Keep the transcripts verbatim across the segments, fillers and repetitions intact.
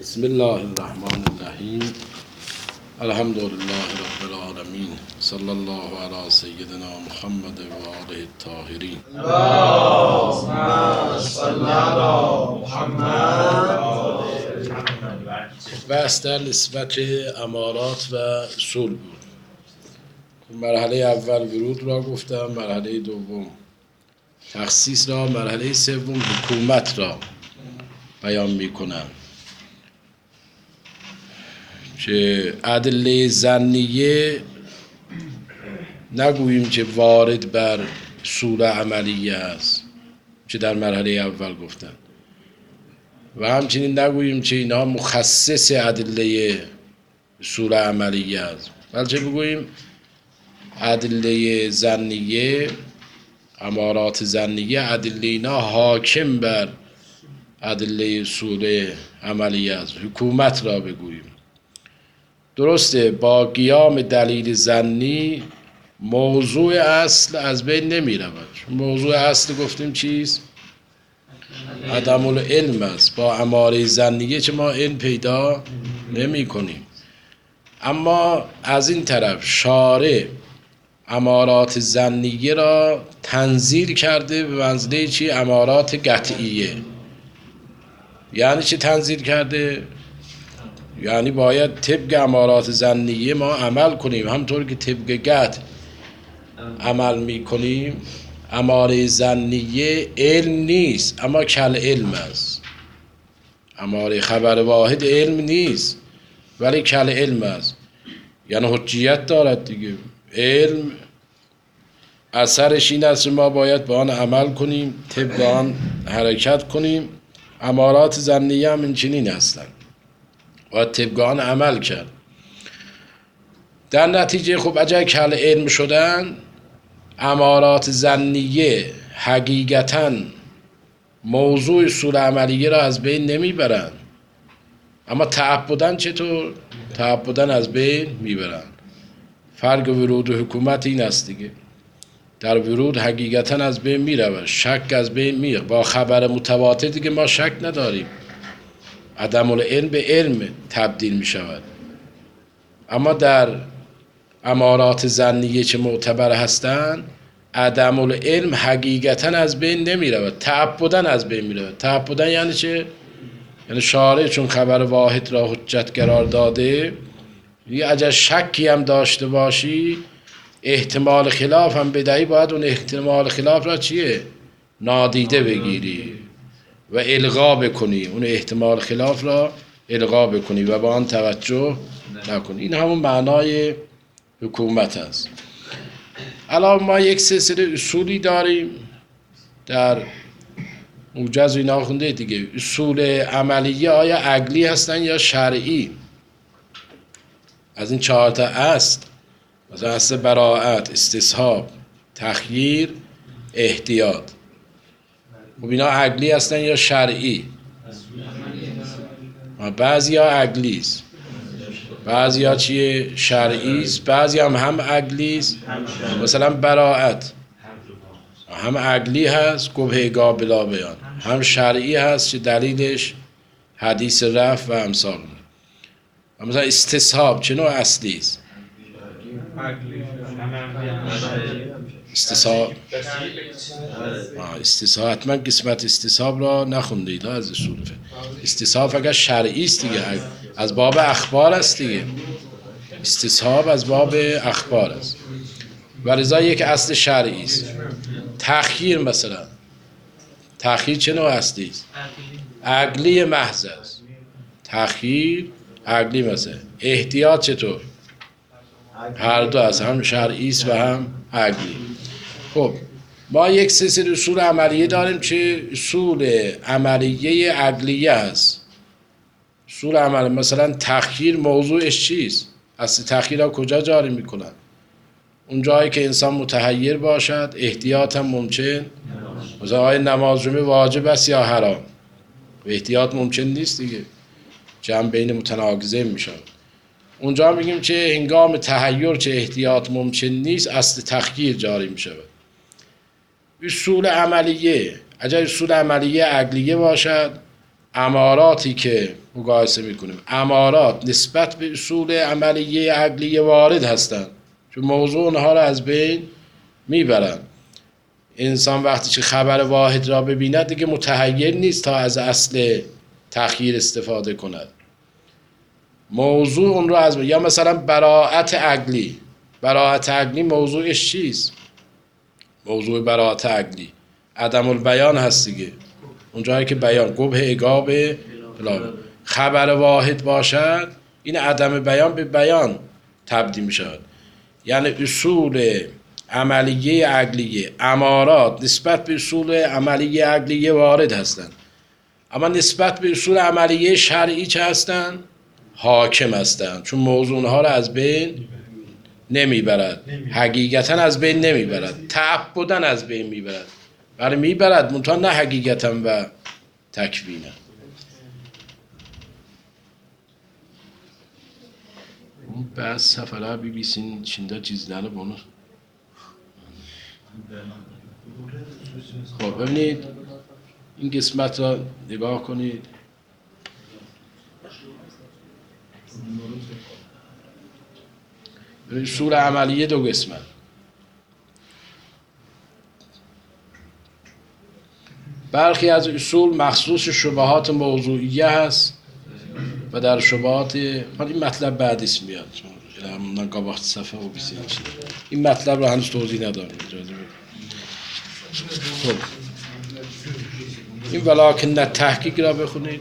بسم الله الرحمن الرحیم. الحمد لله رب العالمین. صلی الله علی سیدنا محمد و آله الطاهرین. اللهم صل علی محمد. بحث در نسبت امارات و اصول بود. مرحله اول ورود را گفتم، مرحله دوم تخصیص را، مرحله سوم حکومت را بیان میکنم که ادله ظنیه نگوییم که وارد بر اصول عملیه است که در مرحله اول گفتن، و همچنین نگوییم که اینها مخصص ادله اصول عملیه است، بلکه بگوییم ادله ظنیه، امارات ظنیه، ادله اینا حاکم بر ادله اصول عملیه است. حکومت را بگوییم. درسته با قیام دلیل ظنی موضوع اصل از بین نمی رود. موضوع اصل گفتیم چیست؟ عدم العلم است. با اماره ظنیه که ما علم پیدا نمی کنیم. اما از این طرف شارع امارات ظنیه را تنزیل کرده به منزله چی؟ امارات قطعیه. یعنی چی تنزیل کرده؟ یعنی باید طبق امارات ظنیه ما عمل کنیم، همطور که طبق قطع عمل میکنیم. اماره ظنیه علم نیست، اما کل علم است. اماره خبر واحد علم نیست، ولی کل علم است، یعنی حجیت دارد دیگه. علم اثرش این است ما باید با آن عمل کنیم، طبق آن حرکت کنیم. امارات ظنیه هم این چنین هستند، باید طبق آن عمل کرد. در نتیجه خب اگر کل علم شدن، امارات ظنیه حقیقتاً موضوع اصول عملیه را از بین نمیبرند، اما تعبداً چطور؟ تعبداً از بین میبرند. فرق ورود و حکومت این است دیگه. در ورود حقیقتاً از بین میرود، شک از بین میره. با خبر متواتر دیگه ما شک نداریم، عدم العلم به علم تبدیل می شود. اما در امارات ظنیه چه معتبر هستند، عدم العلم حقیقتا از بین نمی رود، تعبداً از بین می رود. تعبداً یعنی چه؟ یعنی شارع چون خبر واحد را حجت قرار داده، یه اگر شکی هم داشته باشی، احتمال خلاف هم بدهی، باید اون احتمال خلاف را چیه؟ نادیده بگیری و الغا بکنی. اون احتمال خلاف را الغا بکنی و با آن توجه نکنی. این همون معنای حکومت است. الان ما یک سلسله اصولی داریم در موجز اینا خونده دیگه. اصول عملیه آیا عقلی هستن یا شرعی؟ از این چهار تا اصل، مثلا اصل براءت، استصحاب، تخییر، احتیاط، خب اینا عقلی هستن یا شرعی؟ بعضی ها عقلی است، بعضی ها چیه؟ شرعی است. بعضی هم هم عقلی است. مثلا براءت هم عقلی هست، گبه قابلا بیان، هم شرعی هست که دلیلش حدیث رفع و امثال. مثلا استصحاب چه نوع اصلی است؟ استصحاب استصحاب حتما قسمت استصحاب را نخوندید از اصول فقه. استصحاب فقط شرعی است دیگه، از باب اخبار است دیگه. استصحاب از باب اخبار است و لذا یک اصل شرعی است. تأخیر مثلا، تأخیر چه نوع اصلی است؟ عقلی محض است. تأخیر عقلی مثلا. احتیاط چطور؟ هر دو است، هم شرعی است و هم عقلی. خب ما یک سلسله اصول عملیه داریم که اصول عملیه عقلیه است. اصول عملیه مثلا تخییر موضوعش چیست؟ اصل تخییر ها کجا جاری میکنن؟ اون جایی که انسان متحیر باشد. احتیاط هم ممکن، مثلا آیا نماز جمعه واجب است یا حرام؟ احتیاط ممکن نیست دیگه، جمع بین متناقضین میشه. اونجا میگیم که هنگام تحیر که احتیاط ممکن نیست، اصل تخییر جاری میشه. اصول عملیه، اگر اصول عملیه عقلیه باشد، اماراتی که مقایسه میکنیم، امارات نسبت به اصول عملیه عقلی وارد هستند، چون موضوع اونها را از بین میبرن. انسان وقتی که خبر واحد را ببیند دیگه متحیر نیست تا از اصل تخییر استفاده کند. موضوع اون را از بین، یا مثلا براءت عقلی. براءت عقلی موضوعش چیست؟ موضوع براءت عقلی عدم البیان هست دیگه. اونجایی که بیان قبح عقاب خبر واحد باشد، این عدم بیان به بیان تبدیل می شود. یعنی اصول عملیه عقلیه، امارات نسبت به اصول عملیه عقلیه وارد هستند، اما نسبت به اصول عملیه شرعی چه هستند؟ حاکم هستند، چون موضوع اونها را از بین نمیبرد، حقیقتا از بین نمیبرد، تعبداً از بین میبرد. برای میبرد منتها نه حقیقتا و تکوینا. بعد سفره بی بی سین چینده چیزلره bunu. خب ببینید این قسمت را نگاه کنید. اصول عملیه دو قسمت. برخی از اصول مخصوص شبهات موضوعیه هست و در شبهات این مطلب بعد اسم میاد، من قباخت صفحه و بیسین این مطلب رو هنوز توضیح ندارم. خب این ولکن تحقیق را بخونید.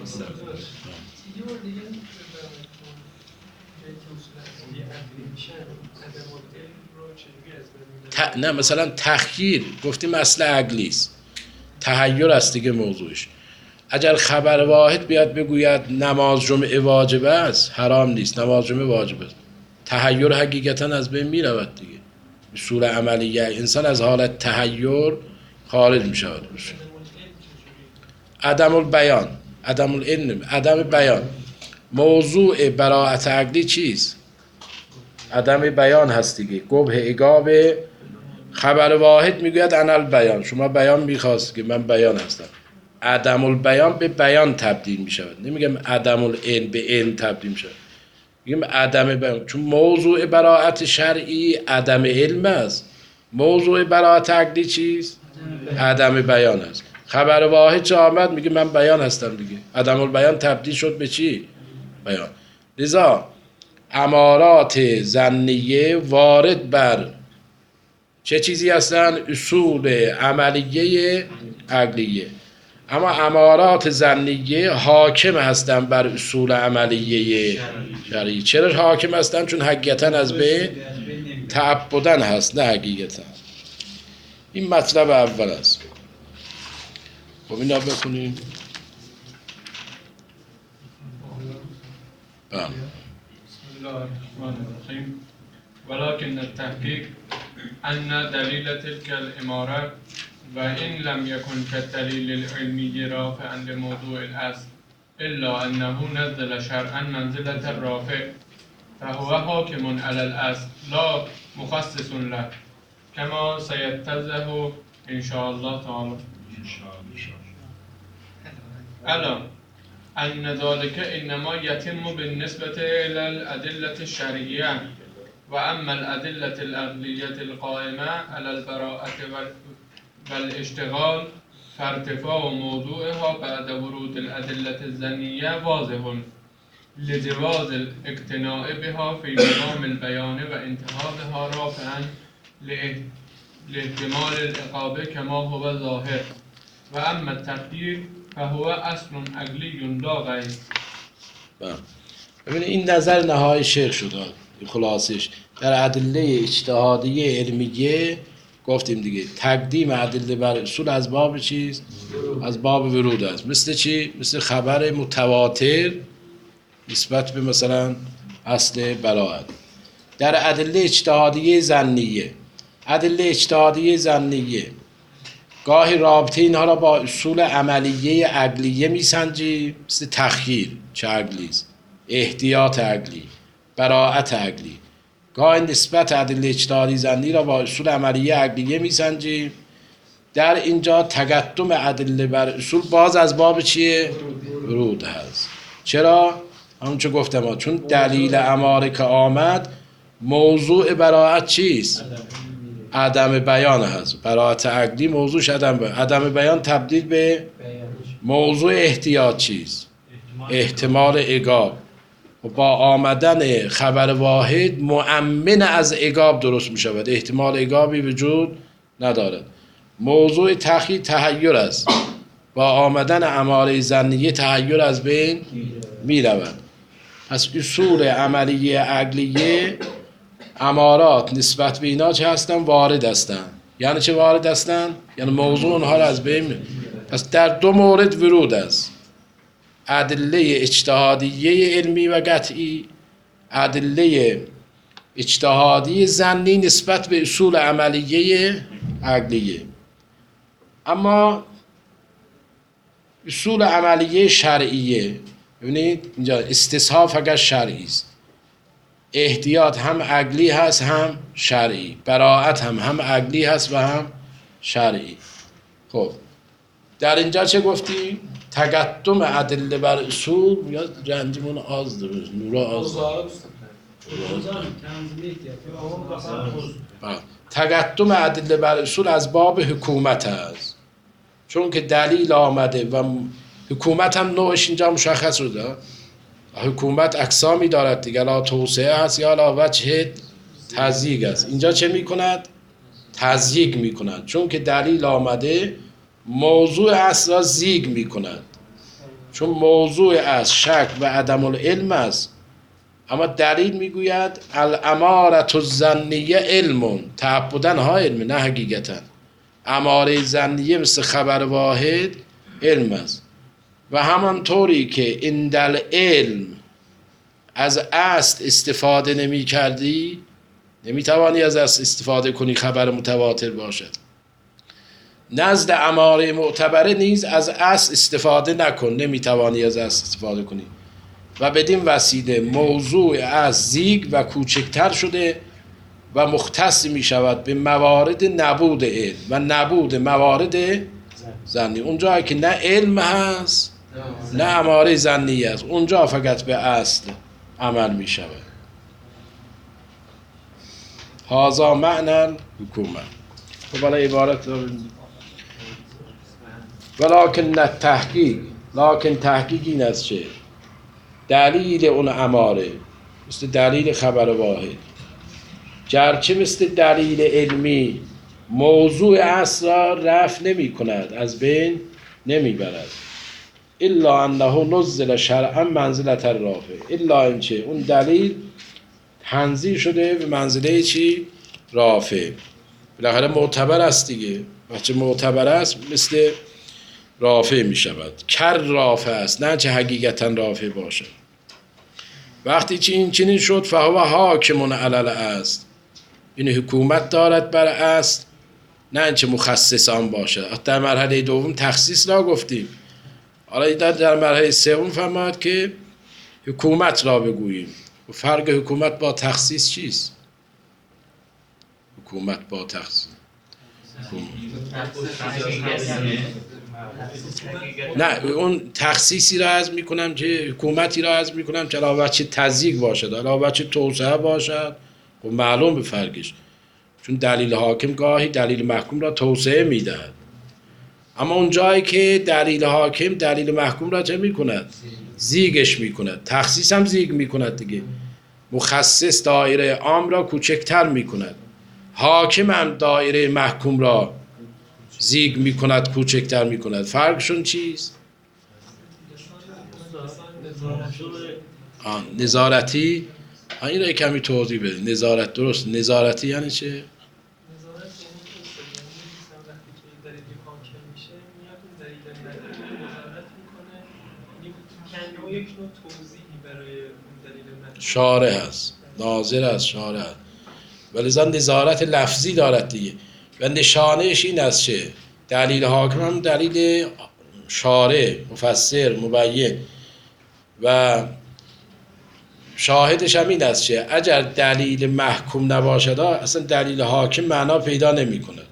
ت... نه مثلا تخییر گفتیم اصل عقلی است، تحیر است دیگه موضوعش. اگر خبر واحد بیاد بگوید نماز جمعه واجب است، حرام نیست، نماز جمعه واجب است، تحیر حقیقتا از بین می رود دیگه. اصول عملیه انسان از حالت تحیر خارج می شود. عدم البیان، عدم العلم، عدم بیان. موضوع براءت عقلی چیست؟ عدم بیان هست دیگه. قبح عقاب خبر واحد میگوید انا البیان، شما بیان میخواست که من بیان هستم. عدم البیان به بیان تبدیل میشود، نمیگم عدم العلم به علم تبدیل میشود، میگم عدم بیان، چون موضوع براءت شرعی عدم علم است. موضوع براءت عقلی چیست؟ عدم بیان است. خبر واحد چه آمد میگه من بیان هستم دیگه، عدم البیان تبدیل شد به چی؟ بیان. لذا امارات ظنیه وارد بر چه چیزی هستن؟ اصول عملیه عقلیه. اما امارات ظنیه حاکم هستن بر اصول عملیه شرعی. چرا حاکم هستن؟ چون حقیقتا از بین تعبداً هست نه حقیقتا. این مطلب اول است. خب اینا بخونیم. بله. بسم الله الرحمن الرحیم. ولكن التحقیق ان دلیل تلك الاماره و این لم يكن كالدليل العلمي رافعا لموضوع الاصل الا انه نزل شرعا منزلة الرافع فهو حاكم على الاصل لا مخصص له كما سيتضح ان شاء الله تعالى. الا ان ذلك انما يتم بالنسبة الى الادلة الشرعية واما الادلة العقلية القائمة على البراءة والاشتغال فارتفاع موضوعها بعد ورود الأدلة الظنية واضح لجواز الاقتناع بها في مقام البيان وانتهاءها رافعا لاحتمال العقاب كما هو ظاهر واما التقدير فهو اصل عقلی لا غیر. ببینید این نظر نهایی شیخ شد. خلاصش در ادله اجتهادیه علمیه گفتیم دیگه، تقدیم ادله بر اصول از باب چیست؟ از باب ورود است. مثل چی؟ مثل خبر متواتر نسبت به مثلا اصل براءت. در ادله اجتهادیه ظنیه، ادله اجتهادیه ظنیه گاهی رابطه اینها را با اصول عملیه عقلیه میسنجی، مثل تخییر چه عقلی است، احتیاط عقلی، براءت عقلی. گاهی نسبت ادله اجتهادی ظنی را با اصول عملیه عقلیه میسنجیم. در اینجا تقدم ادله بر اصول باز از باب چیه؟ ورود هست. چرا؟ همون چه گفتم ها. چون دلیل اماره که آمد موضوع براعت چیست؟ عدم بیان هست. براعت عقلی موضوعش عدم بیان. عدم بیان تبدیل به موضوع احتیاط چیست؟ احتمال عقاب. و با آمدن خبر واحد مؤمن از عقاب درست می شود. احتمال عقابی وجود ندارد. موضوع تأخیر تحیر است. با آمدن اماره ظنیه تحیر از بین می رود. پس اصول عملیه عقلیه امارات نسبت به اینا چه هستن؟ وارد هستن. یعنی چه وارد هستن؟ یعنی موضوع اونها را از بین می. پس در دو مورد ورود است. ادله اجتهادیه علمی و قطعی، ادله اجتهادی ظنی نسبت به اصول عملیه عقلیه. اما اصول عملیه شرعیه، ببینید اینجا استصحاب فقط شرعی است. احتیاط هم عقلی هست هم شرعی، براءت هم هم عقلی هست و هم شرعی. خب در اینجا چه گفتی؟ تقدم ادله بر اصول یا رنجمون آز درست نورا آز تقدم ادله بر اصول از باب حکومت هست، چون که دلیل آمده و حکومت هم نوعش اینجا مشخص شده. حکومت اقسامی دارد دیگه، لا توسعه هست یا لا وجه تزییق است. اینجا چه میکند؟ تزییق میکند، چون که دلیل آمده موضوع اصل را زیگ میکند. چون موضوع از شک و عدم العلم است، اما دلیل میگوید الامارة الظنیه علم، تعبدن ها علم نه حقیقتا. اماره ظنیه مثل خبر واحد علم است. و همانطوری که اندل علم از اصل استفاده نمی کردی، نمی توانی از اصل استفاده کنی خبر متواتر باشد. نزد اماره معتبره نیز از اصل استفاده نکن، نمی توانی از اصل استفاده کنی. و بدین وسیله موضوع از زیگ و کوچکتر شده و مختص می شود به موارد نبود علم و نبود موارد ظنی. اونجا که نه علم هست نه اماره ظنی است، اونجا فقط به اصل عمل می شود. هذا معنی حکومت. خب برای عبارت ولکن تحقیق، لکن تحقیق این است چه؟ دلیل اون اماره مثل دلیل خبر واحد، گرچه مثل دلیل علمی موضوع اصل را رفع نمی کند، از بین نمی برد. الا انه نزل شرعا منزلت الرافع، الا اینچه اون دلیل تنزیل شده به منزله چی؟ رافع. بالاخره معتبر است دیگه، وقتی معتبر است مثل رافع می شود. کر رافع است، نه چه حقیقتا رافع باشد. وقتی چی این چنین شد فهو حاکمون علل است، این حکومت دارد بر است، نه چه مخصص آن باشد. در مرحله دوم تخصیص را گفتیم، حالا در مرحله سوم فرمود که حکومت را بگوییم. و فرق حکومت با تخصیص چیست؟ حکومت با تخصیص نه، اون تخصیصی را عرض میکنم که حکومتی را عرض میکنم که علاوه چه تزییق باشد، علاوه چه توسعه باشد. و معلوم به فرقش، چون دلیل حاکم گاهی دلیل محکوم را توسعه میدهد، اما اون جایی که دلیل حاکم دلیل محکوم را چه میکند؟ زیگش میکند. تخصیص هم زیگ میکند دیگه، مخصص دایره عام را کوچکتر میکند، حاکم هم دایره محکوم را زیگ میکند، کوچکتر میکند. فرقشون چیست؟ آن نظارتی. این را کمی توضیح بده. نظارت درست، نظارتی یعنی چه؟ شارع هست، ناظر هست، شارع هست، ولی زن نظارت لفظی دارد دیگه. و نشانهش این است چه؟ دلیل حاکم هم دلیل شارع، مفسر، مبین. و شاهدش هم این است چه؟ اگر دلیل محکوم نباشد اصلا دلیل حاکم معنا پیدا نمی کند.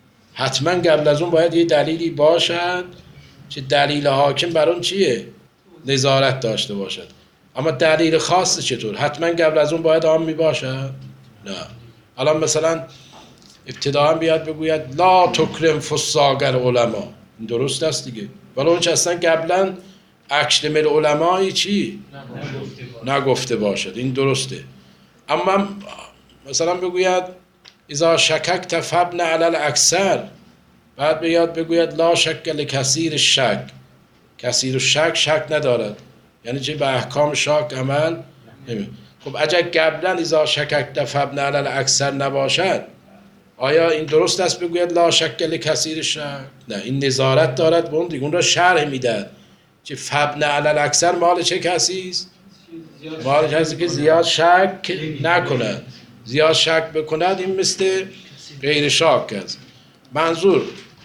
حتما قبل از اون باید یه دلیلی باشد که دلیل حاکم بر اون چیه؟ نظارت داشته باشد. اما دلیل خاص چطور؟ حتما قبل از اون باید عام می باشد؟ نه. الان مثلا ابتداء بیاد بگوید لا تکرم فساق العلماء، این درست است دیگه، ولی اون چه اصلا قبلا اکشن مل علمایی چی؟ نگفته باشد، این درسته. اما مثلا بگوید اذا شککت فابن علی الاکثر، بعد بیاد بگوید لا شک لکثیر شک، کثیر شک شک ندارد، یعنی چه؟ به احکام شک عمل نمی. خب اگر قبلا اذا شککت فابن علی الاکثر نباشد، آیا این درست است بگوید لا شک لکثیر شک؟ نه، این نظارت دارد به اون دیگه، اون را شرح میدهد که فابن علی الاکثر مال چه کسی است؟ مال کسی که زیاد شک نکند. زیاد شک بکند این مثل غیر شاک است. منظور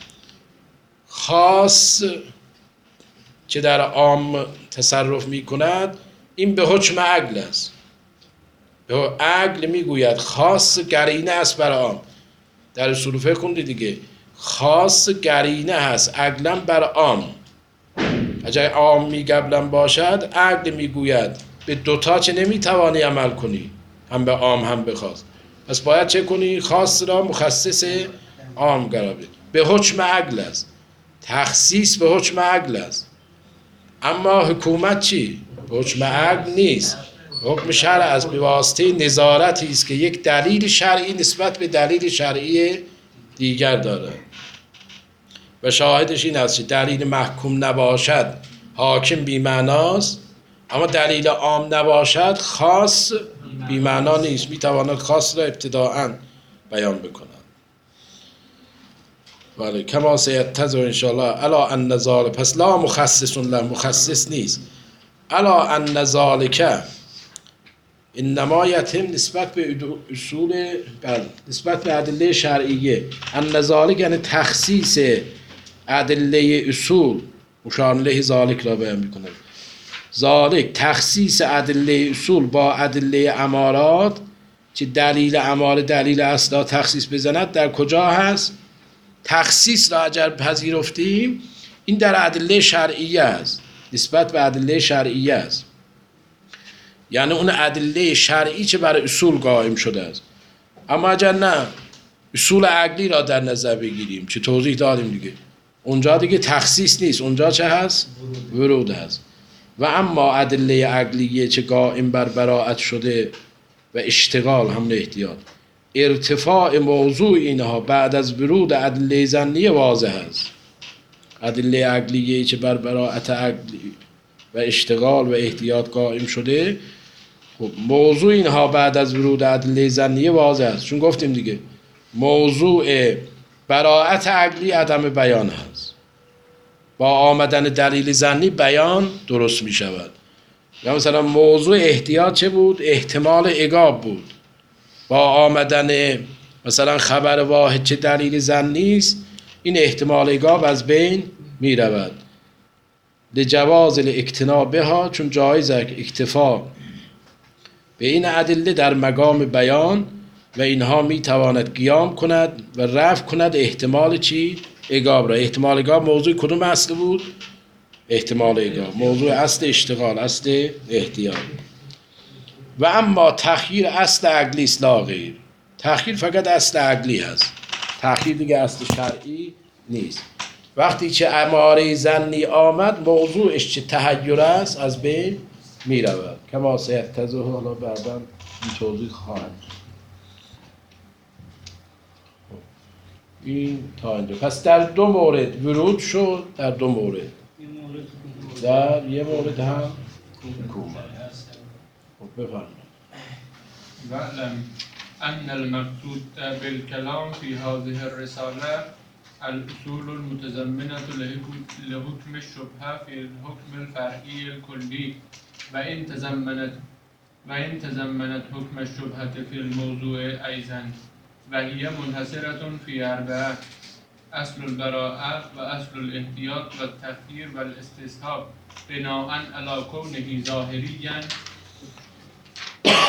خاص که در عام تصرف می کند این به حکم عقل است. به عقل میگوید خاص قرینه است بر عام. در اصول فقه خوندی دیگه، خاص قرینه هست عقلا بر عام. اگر عام می قبلا باشد عقل میگوید به دوتا چه نمیتوانی عمل کنی، هم به عام هم به خاص، پس باید چه کنی؟ خاص را مخصص عام قرار بدی. به حکم عقل است، تخصیص به حکم عقل است. اما حکومت چی؟ به حکم عقل نیست، حکم شرع است، به واسطه نظارتی است که یک دلیل شرعی نسبت به دلیل شرعی دیگر دارد. و شاهدش این است که دلیل محکوم نباشد حاکم بی‌معناست، اما دلیل عام نباشد خاص بی‌معنا نیست، میتواند خاص را ابتداءً بیان بکند. ولی کما سیتضح ان شاء الله الا ان ذلک، پس لا مخصص له، مخصص نیست. الا ان ذلک انما یتم نسبت به اصول، بله، نسبت به ادله شرعیه. ان ذلک یعنی تخصیص ادله اصول، مشار الیه ذلک را بیان میکنه. ذالک تخصیص ادله اصول با ادله امارات، که دلیل اماره دلیل اصلا تخصیص بزند، در کجا هست؟ تخصیص را اگر پذیرفتیم این در ادله شرعیه است، نسبت به ادله شرعیه است، یعنی اون ادله شرعی که بر اصول قائم شده است. اما اگر نه اصول عقلی را در نظر بگیریم که توضیح دادیم دیگه، اونجا دیگه تخصیص نیست، اونجا چه هست؟ ورود هست. و اما ادله عقلیه که قائم بر براءت شده و اشتغال هم احتیاط، ارتفاع موضوع اینها بعد از ورود ادله ظنیه واضح است. ادله عقلیه که بر براءت عقلی و اشتغال و احتیاط قائم شده، خب موضوع اینها بعد از ورود ادله ظنیه واضح است، چون گفتیم دیگه موضوع براءت عقلی عدم بیان هست، با آمدن دلیل ظنی بیان درست می شود. یا مثلا موضوع احتیاط چه بود؟ احتمال عقاب بود، با آمدن مثلا خبر واحد چه دلیل ظنی است، این احتمال عقاب از بین می رود. لجواز الاقتناع بها، چون جایز است اکتفا به این ادله در مقام بیان و اینها می تواند قیام کند و رفع کند احتمال چی؟ عقاب را. احتمال عقاب موضوع کدوم اصل بود؟ احتمال عقاب موضوع اصل اشتغال، اصل احتیاط. و اما تخییر اصل عقلی است لا غیر، تخییر فقط اصل عقلی هست، تخییر دیگه اصل شرعی نیست. وقتی که اماره ظنی آمد موضوعش چه تحیر است از بین می رود. کما سیتضح، حالا بعدا این توضیح خواهد. این تا اینجا. پس در دو مورد ورود شد، در دو مورد، در یه مورد هم حکومت. خب بفرمایید. واعلم ان المقصود بالكلام في هذه الرسالة الاصول المتضمنة لحكم الشبهة في الحكم الفرعي الكلي، وإن تضمنت وإن تضمنت حكم الشبهة في الموضوع أيضا، وهي منحصرة في أربعة: أصل البراءة وأصل الاحتياط والتخيير والاستصحاب، بناء على كونه ظاهريا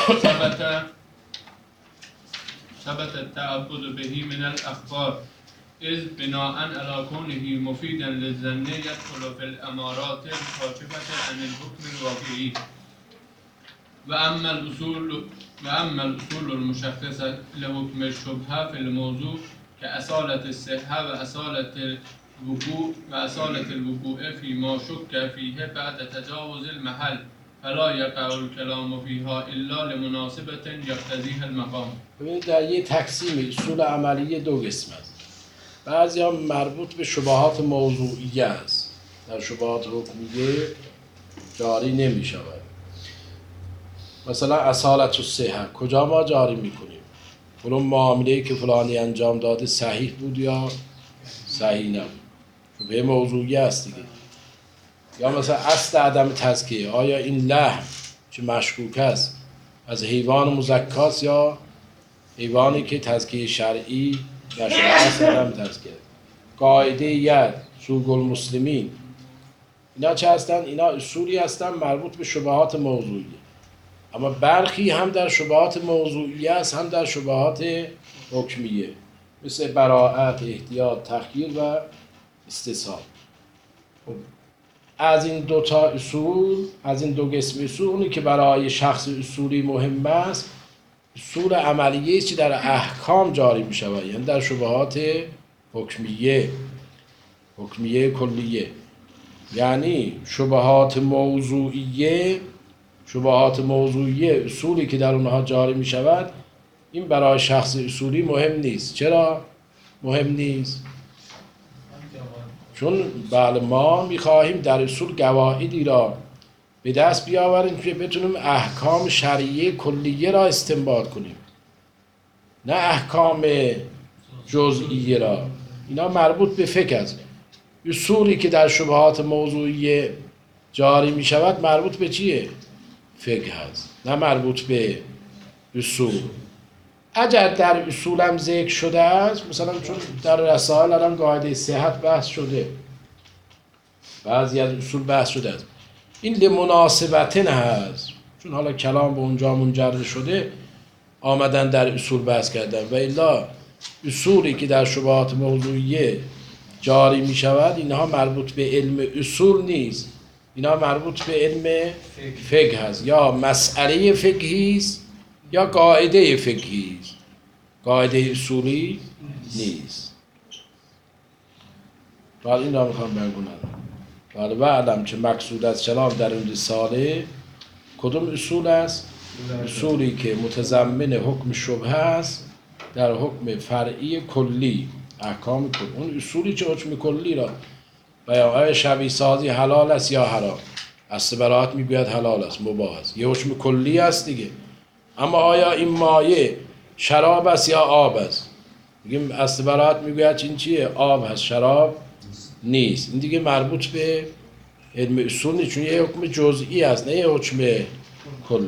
ثبت ثبت التعبد به من الأخبار إذ بناء على كونه مفيدا للظن يدخل في الأمارات الكاشفة عن الحكم الواقعي. وأما الأصول وأما الأصول المشخصة لحكم الشبهة في الموضوع كأصالة الصحة وأصالة الوقوع وأصالة الوقوع فيما شك فيه بعد تجاوز المحل فلا يقع الكلام فيها إلا لمناسبة يقتضيها المقام. ببینید در یه تقسیم اصول عملیه دو قسم است. بعضی ها مربوط به شبهات موضوعیه است، در شبهات حکمیه جاری نمی شود. مثلا اصالت الصحه کجا ما جاری میکنیم؟ فلان معامله‌ای که فلانی انجام داده صحیح بود یا صحیح نبود، شبهه موضوعی است دیگه. یا مثلا اصل عدم تزکیه، آیا این لحم چه مشکوک است از حیوان مزکاست یا حیوانی که تزکیه شرعی نشده اصل عدم تزکیه. قاعده ید سوق المسلمین، اینا چه هستن؟ اینا اصولی هستن مربوط به شبهات موضوعی، اما برخی هم در شبهات موضوعی است هم در شبهات حکمیه، مثل براءت، احتیاط، تخییر و استصحاب. از این دو تا اصول، از این دو قسم اصول، اونی که برای شخص اصولی مهم است اصول عملیه است که در احکام جاری می شود، یعنی در شبهات حکمیه، حکمیه کلیه. یعنی شبهات موضوعیه، شبهات موضوعیه اصولی که در اونها جاری می شود این برای شخص اصولی مهم نیست. چرا مهم نیست؟ چون بله ما میخواهیم در اصول قواعدی را به دست بیاوریم که بتونیم احکام شرعیه کلیه را استنباط کنیم، نه احکام جزئیه را. اینا مربوط به فقه است. اصولی که در شبهات موضوعیه جاری می شود مربوط به چیه؟ فقه است، نه مربوط به اصول. اگر در اصول هم ذکر شده است، مثلا چون در رسائل الان قاعده صحت بحث شده، بعضی از اصول بحث شده است، این لمناسبتن هست، چون حالا کلام به اونجا منجر شده آمدن در اصول بحث کردن. و الا اصولی که در شبهات موضوعیه جاری می شود اینها مربوط به علم اصول نیست، اینا مربوط به علم فقه هست، یا مسئله فقهی است یا قاعده فقهی است، قاعده اصولی نیست. بعد این را میخوام بگونم. بعد بعدم که مقصود از کلام در این رساله کدوم اصول است؟ اصولی که متضمن حکم شبهه است در حکم فرعی کلی، احکام کلی. اون اصولی که حکم کلی را بیان، آیا شبیه سازی حلال است یا حرام؟ اصل براءت میگوید حلال است، مباح است، یه حکم کلی است دیگه. اما آیا این مایه شراب است یا آب است؟ میگیم اصل براءت میگوید این چیه؟ آب هست، شراب نیست. این دیگه مربوط به علم اصول نیست، چون یه حکم جزئی است نه یه حکم کلی.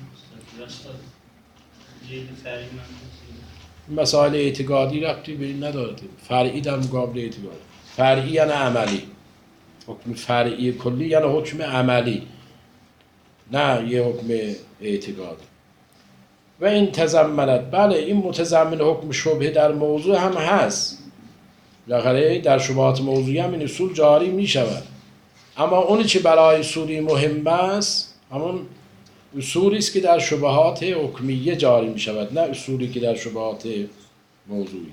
مسائل اعتقادی ربطی به این نداره، فرعی در مقابل اعتقادی. فرعی یعنی عملی، حکم فرعی کلی یعنی حکم عملی، نه یه حکم اعتقادی. و این تضمنت، بله این متضمن حکم شبهه در موضوع هم هست، بالاخره در شبهات موضوعی هم این اصول جاری می شود، اما اونی که برای اصولی مهم است همون اصولی است که در شبهات حکمیه جاری می شود، نه اصولی که در شبهات موضوعی.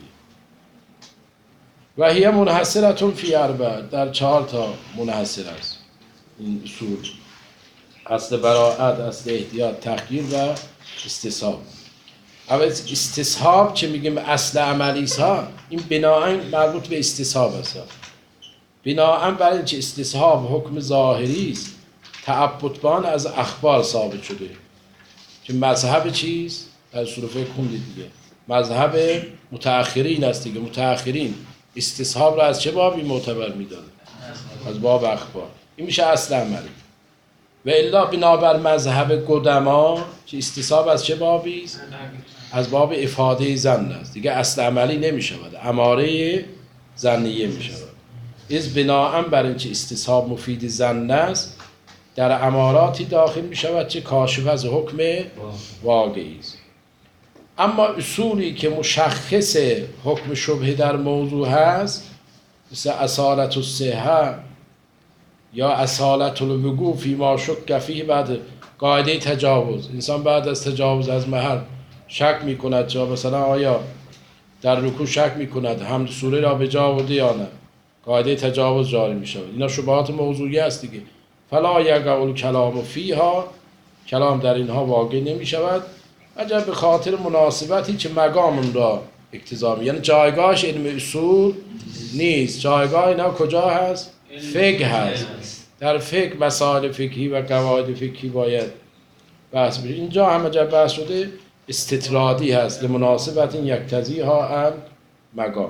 و هی منحصرتون فی اربع، در چهار تا منحصر است این اصول: اصل براءت، اصل احتیاط، تخییر و استصحاب. اول استصحاب که میگیم اصل عملی ها، این بناءً مربوط به استصحاب است. بناءً برای اینکه استصحاب حکم ظاهری است، تعبدبان از اخبار ثابت شده که مذهب چیست؟ در اصول فقه خوندید دیگه، مذهب متأخرین است دیگه. متأخرین استصحاب را از چه بابی معتبر میدانند؟ از باب اخبار. این میشه اصل عملی. و الا بنابر مذهب قدما که استصحاب از چه بابی است؟ از باب افاده ظن است دیگه، اصل عملی نمی شود، اماره ظنیه می شود. از بناءً بر اینکه استصحاب مفید ظن است در اماراتی داخل می شود که کاشف از حکم واقعی است. اما اصولی که مشخص حکم شبهه در موضوع هست مثل اصالت الصحه یا اصالت الوقوع فی ما شک فیه، بعد قاعده تجاوز، انسان بعد از تجاوز از محل شک میکند یا مثلا آیا در رکوع شک میکند حمد سوره را به جا آورده یا نه، قاعده تجاوز جاری میشود. اینا شبهات موضوعی است دیگه. فلا یقع الکلام فیها، کلام در اینها واقع نمیشود اگر به خاطر مناسبتی که مقام را اقتضا می، یعنی جایگاهش علم اصول نیست. جایگاه اینا کجا هست؟ فقه هست. در فقه مسائل فقهی و قواعد فقهی باید بحث بشه. اینجا هم اگر بحث شده استطرادی هست لمناسبت یقتضی ها مقام.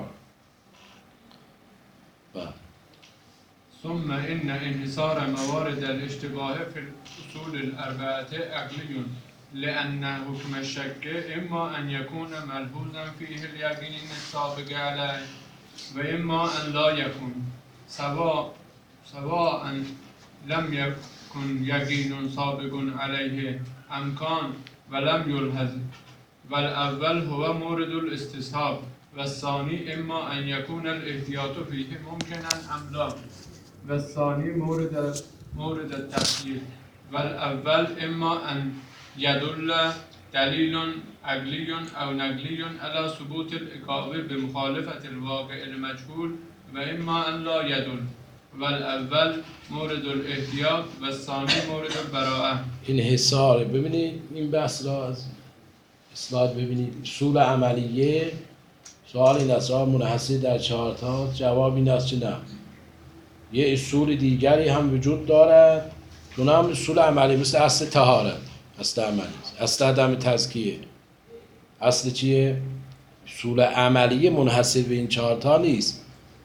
ثم ان انحصار موارد الاشتباه في الاصول الاربعه عقلي لان حكم الشك اما ان يكون ملحوظا فيه اليقين السابق عليه واما ان لا يكون، سواء سواء لم يكن يقين سابق عليه امكان ولم يلحظ، والاول هو مورد الاستصحاب والثاني اما ان يكون الاحتياط فيه ممكنا ام لا، والثاني مورد مورد التخيير، والاول اما ان يدل دليل عقلي او نقلي على ثبوت الإقامة بمخالفة الواقع المجهول واما ان لا يدل، والاول مورد الاحتیاط و ثانی مورد البراءه. انحصار، ببینید این بحث را از اسناد ببینید. اصول عملیه سوال این است منحصر در چهار تا، جواب این است که نه، یه اصول دیگری هم وجود دارد که اونها هم اصول عملی، مثل اصل طهارت، اصل عملی، اصل عدم تزکیه. اصل چیه؟ اصول عملیه منحصر به این چهار تا نیست،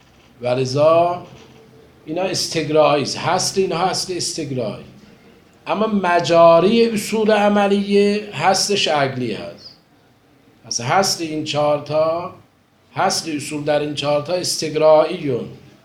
ولذا اینا استقرایی است. حصر اینها حصر استقرایی، اما مجاری اصول عملیه حصرش عقلی هست. پس حصر این چهار تا، حصر اصول در این چهار تا استقراییون،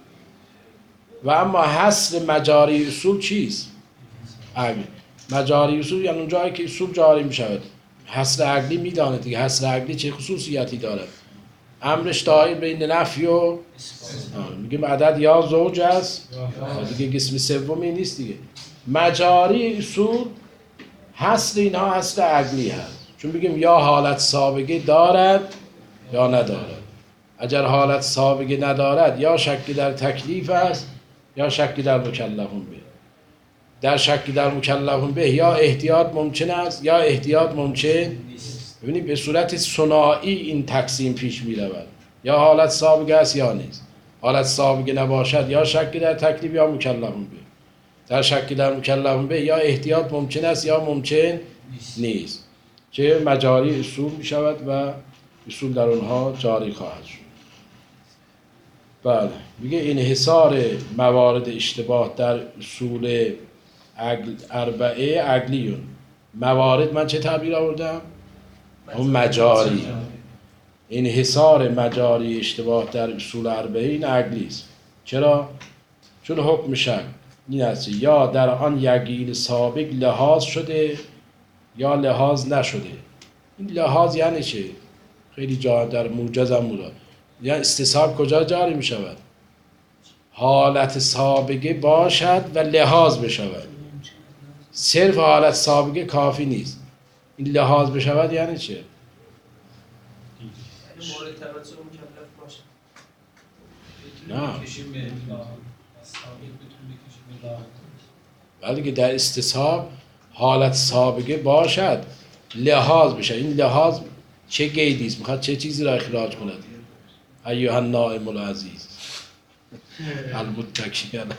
و اما حصر مجاری اصول چیست؟ عقلی. مجاری اصول یعنی اون جایی که اصول جاری می شود. حصر عقلی می دانه دیگه حصر عقلی چه خصوصیتی دارد؟ امرش دایر بین نفی و میگیم عدد یا زوج است دیگه، قسم سومی نیست دیگه. مجاری اصول حصر اینها حصر عقلی هست، چون بگیم یا حالت سابقه دارد یا ندارد. اگر حالت سابقه ندارد یا شکی در تکلیف است یا شکی در مکلفون به. در شکی در مکلفون به یا احتیاط ممکن است یا احتیاط ممکن ببینید به صورت ثنایی این تقسیم پیش می رود، یا حالت سابقه است یا نیست. حالت سابقه نباشد یا شکی در تکلیف یا مکلفون به. در شکی در مکلفون به یا احتیاط ممکن است یا ممکن نیست، که مجاری اصول می شود و اصول در اونها جاری خواهد شد. بله میگه انحصار موارد اشتباه در اصول عقل اربعه عقلیون. موارد من چه تعبیر آوردم؟ اون مجاری. انحصار مجاری اشتباه در اصول اربعه این عقلی است. چرا؟ چون حکم شک این است یا در آن یقین سابق لحاظ شده یا لحاظ نشده. این لحاظ یعنی چه؟ خیلی جا در موجز هم مراد. یعنی استصحاب کجا جاری می شود؟ حالت سابقه باشد و لحاظ بشود. صرف حالت سابقه کافی نیست. این لحاظ بشود یعنی چه؟ مورد توجه مکلف باشه. نه. ولی که در استصحاب حالت سابقه باشد لحاظ بشه. این لحاظ چه قیدی است؟ میخواد چه چیزی را اخراج کند؟ ایها النائم العزیز المتکی علی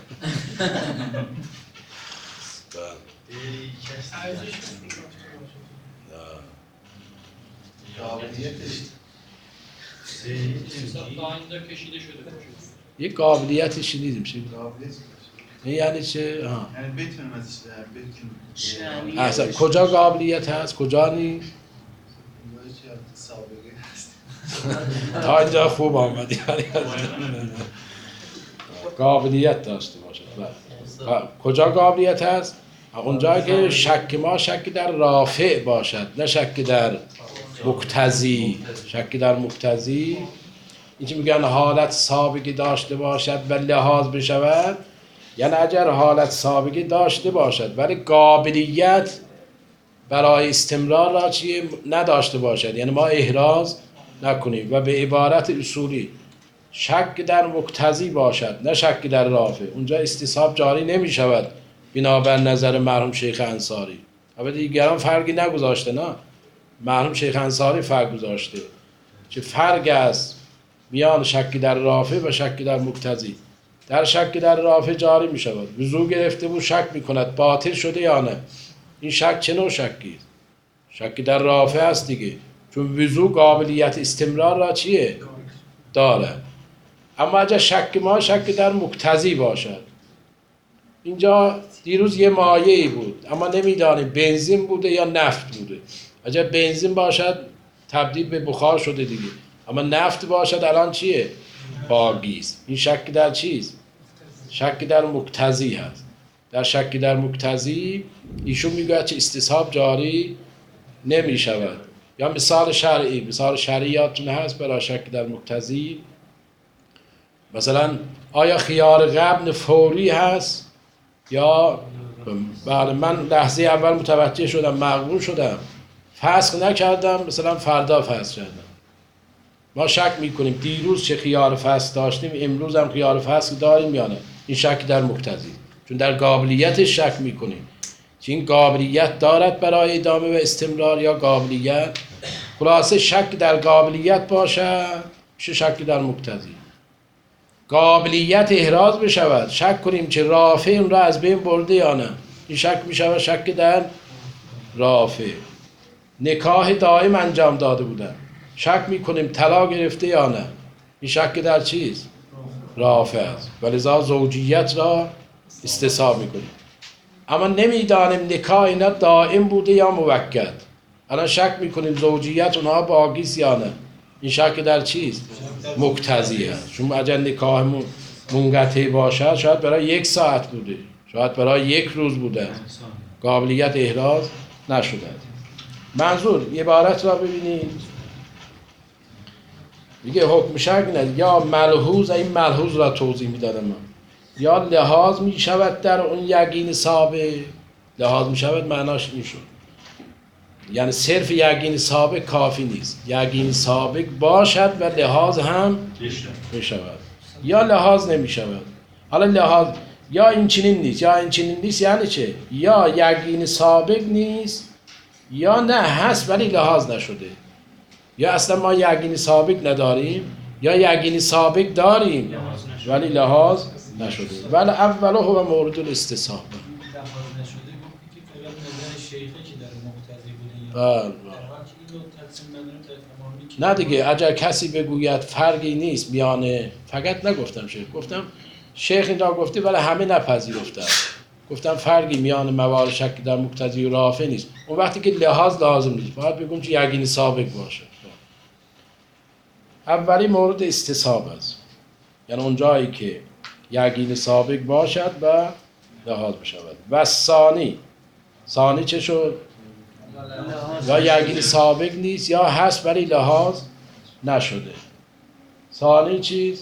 یک قابلیتش نیزیم چی؟ یعنی چه؟ ها. یعنی بتونیم ازش بتونیم. اصلا کجا قابلیت هست؟ کجا نیست؟ سابقه هست. تا اینجا خوب آمدی. قابلیت داشته باشد. کجا قابلیت هست؟ اونجا که شک ما شک در رافع باشد، نه شک در مقتضی، شکی در مقتضی، این که میگن حالت سابقی داشته باشد و لحاظ بشود، یعنی اگر حالت سابقی داشته باشد ولی قابلیت برای استمرار را چیه نداشته باشد، یعنی ما احراز نکنیم و به عبارت اصولی شک در مقتضی باشد نه شک در رافع، اونجا استصحاب جاری نمی شود بنابر نظر مرحوم شیخ انصاری. البته دیگران فرقی نگذاشته، نه مرحوم شیخ انصاری فرق گذاشته چه فرق است میان شک در رافع و شک در مقتضی. در شک در رافع جاری می شود، وضو گرفته بود شک می کند باطل شده یا نه، این شک چه نوع شکی است؟ شک در رافع است دیگه، چون وضو قابلیت استمرار را چیه داره. اما اگر شک ما شک در مقتضی باشد، اینجا دیروز یه مایعی بود اما نمیدانیم بنزین بوده یا نفت بوده، اگر بنزین باشد تبدیل به بخار شده دیگه، اما نفت باشد الان چیه باقی است. این شک در چیست؟ شک در مقتضی هست. در شک در مقتضی ایشون میگه چه استصحاب جاری نمی شود. یا مثال شرعی، مثال شرعی یادتون هست برای شک در مقتضی، مثلا آیا خیار قبل فوری هست یا بله من لحظه اول متوجه شدم مقبول شدم فسخ نکردم مثلا فردا فسخ کردم، ما شک میکنیم دیروز چه خیار فسخ داشتیم امروز هم خیار فسخ داریم یا نه، این شک در مقتضی، چون در قابلیتش شک میکنیم که این قابلیت دارد برای ادامه و استمرار یا قابلیت. خلاصه شک در قابلیت باشد میشه شک در مقتضی. قابلیت احراز بشود شک کنیم که رافع اون را از بین برده یا نه، این شک میشود شک در رافع. نکاح دائم انجام داده بودن شک میکنیم طلاق گرفته یا نه، این شک در چیست؟ رافع است، ولذا زوجیت را استصحاب میکنیم. اما نمیدانیم نکاح اینا دائم بوده یا موکد، الان شک میکنیم زوجیت اونها باقی است یا نه، این شک در چیست؟ مقتضی است. چون اگر نکاح منقطع باشد شاید برای یک ساعت بوده، شاید برای یک روز بوده، قابلیت احراز نشده. منظور عبارت را ببینید، میگه حکم شک نه یا ملحوظ، این ملحوظ را توضیح میدادم من، یا لحاظ میشود در اون یقین سابق. لحاظ میشود معناش این شد، یعنی صرف یقین سابق کافی نیست، یقین سابق باشد و لحاظ هم میشود یا لحاظ نمیشود. حالا لحاظ یا این چنین نیست یا این چنین نیست یعنی چه؟ یا یقین سابق نیست یا نه هست ولی لحاظ نشده، یا اصلا ما یقین سابق نداریم یا یقین سابق داریم ولی لحاظ نشده. ولی اوله هو مورد الاستصحاب. بله نه دیگه، اگر کسی بگوید فرقی نیست میانه، فقط نگفتم شیخ، گفتم شیخ اینجا گفته ولی همه نپذیرفتن، گفتم فرقی میان موارد شک در مقتضی و رافع نیست، اون وقتی که لحاظ لازم نیست باید بگم که یقین سابق باشه. اولی مورد استصحاب است، یعنی اون جایی که یقین سابق باشد و لحاظ بشود. و ثانی، ثانی چه شد؟ یا یقین سابق نیست یا هست ولی لحاظ نشده. ثانی چیز؟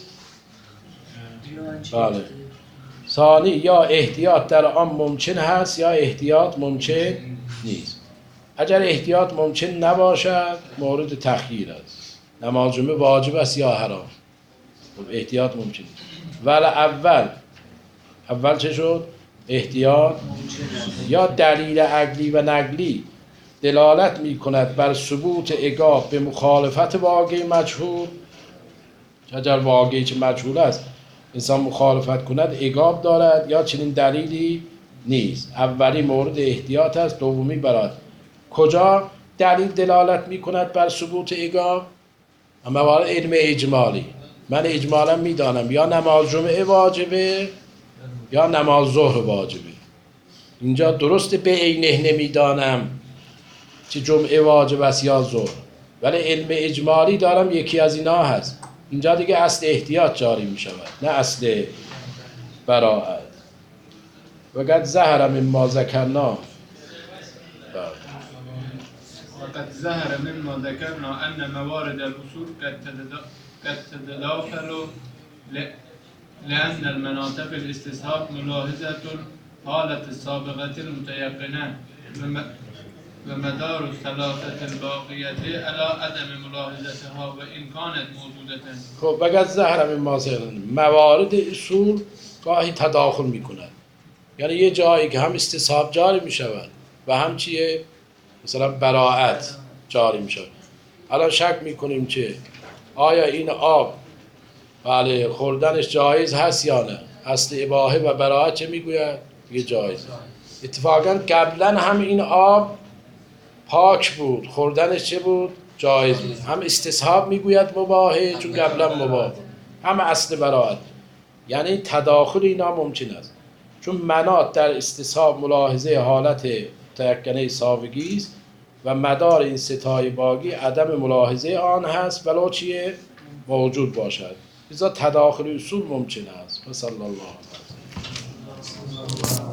بله ثانی یا احتیاط در آن ممکن هست یا احتیاط ممکن نیست. اگر احتیاط ممکن نباشد مورد تخییر است، نماز جمعه واجب است یا حرام، احتیاط ممکن نیست. ولی اول اول چه شد؟ احتیاط یا دلیل عقلی و نقلی دلالت می کند بر ثبوت عقاب به مخالفت واقع مجهول. اگر واقعی که مجهول است انسان مخالفت کند عقاب دارد یا چنین دلیلی نیست. اولی مورد احتیاط است، دومی برات. کجا دلیل دلالت می کند بر ثبوت عقاب؟ اما موارد علم اجمالی، من اجمالا می دانم یا نماز جمعه واجبه یا نماز ظهر واجبه، اینجا درست به عینه نمی دانم چه جمعه واجب است یا ظهر، ولی علم اجمالی دارم یکی از اینا هست، اینجا دیگه اصل احتیاط جاری می شود نه اصل براءت. و قد ظهر مما ذکرنا. وقد ظهر مما ذكرنا أن موارد الأصول قد تتدا- قد تتداخل ل- لأن المناطق الاستصحاب ملاحظة الحالة السابقة المتيقنة وم- ومدار الثلاثة الباقية على عدم ملاحظتها وإن كانت موجودة. خب بگذ زهر من ما سیرن موارد اصول گاهی تداخل میکنند، یعنی یه جایی که هم استصحاب جاری میشود و هم چیه مثلا براعت جاری میشود. الان شک میکنیم که آیا این آب بله خوردنش جایز هست یا نه. اصل اباحه و براعت چه میگوید؟ یه جایز. اتفاقا قبلا هم این آب پاک بود، خوردنش چه بود؟ جایز بود. هم استصحاب میگوید مباهه چون قبلا مباه، هم اصل براعت. یعنی تداخل اینا ممکن است، چون مناط در استصحاب ملاحظه حالت متیقنه سابقی است و مدار این ستای باقی عدم ملاحظه آن هست ولو چیه موجود باشد. لذا تداخل اصول ممکن است. و صلی الله علیه و سلم.